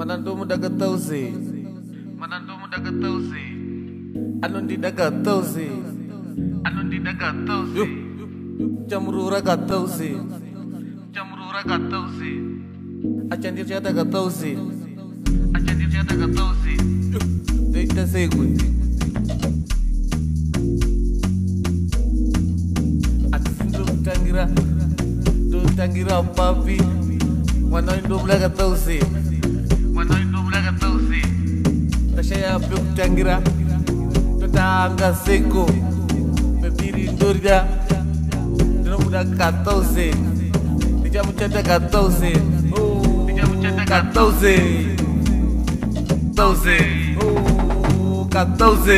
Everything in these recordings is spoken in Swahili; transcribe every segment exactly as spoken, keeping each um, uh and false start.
Manandomu dagatausi, manandomu dagatausi, anundi dagatausi, anundi dagatausi, jamrura gatausi, jamrura gatausi, achandir chata gatausi, achandir chata gatausi, deita segui. Atindu tangira, do tangira papi, manandomu dagatausi. Mano indo blaga tausi, tashaya puk tangira, tutanga seko, bebiri indurja, dino muda katausi, dija muchata katausi, dija muchata katausi, tausi, katausi.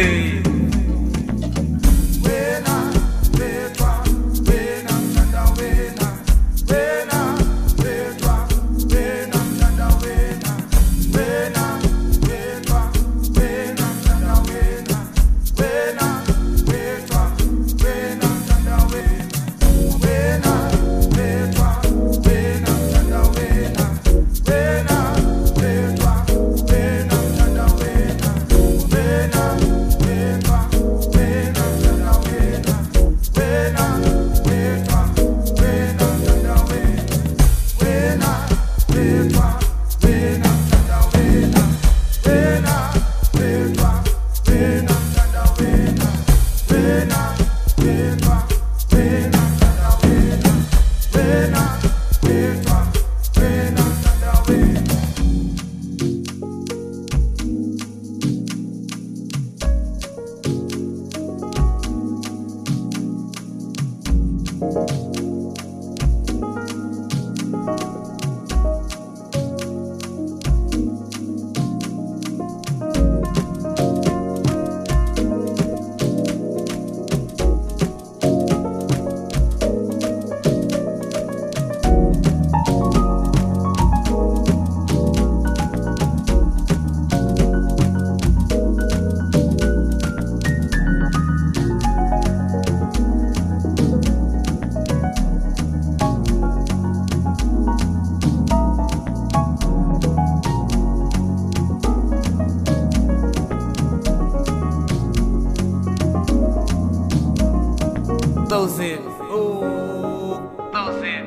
Doze, oh, doze,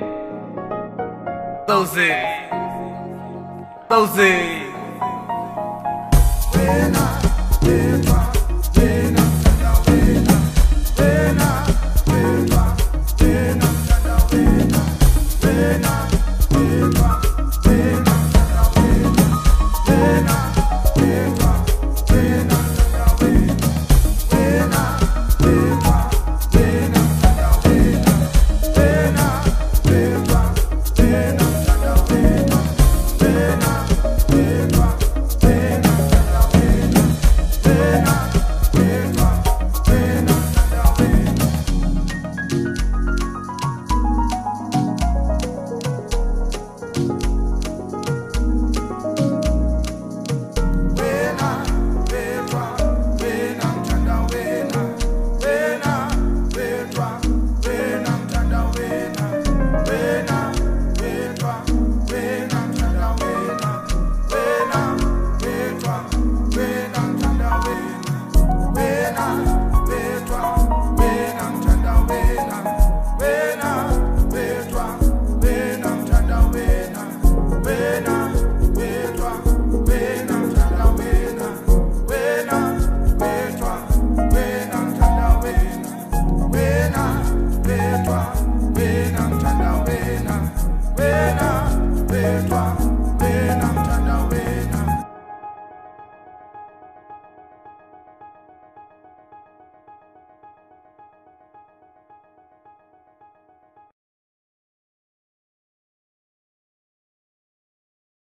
doze, doze.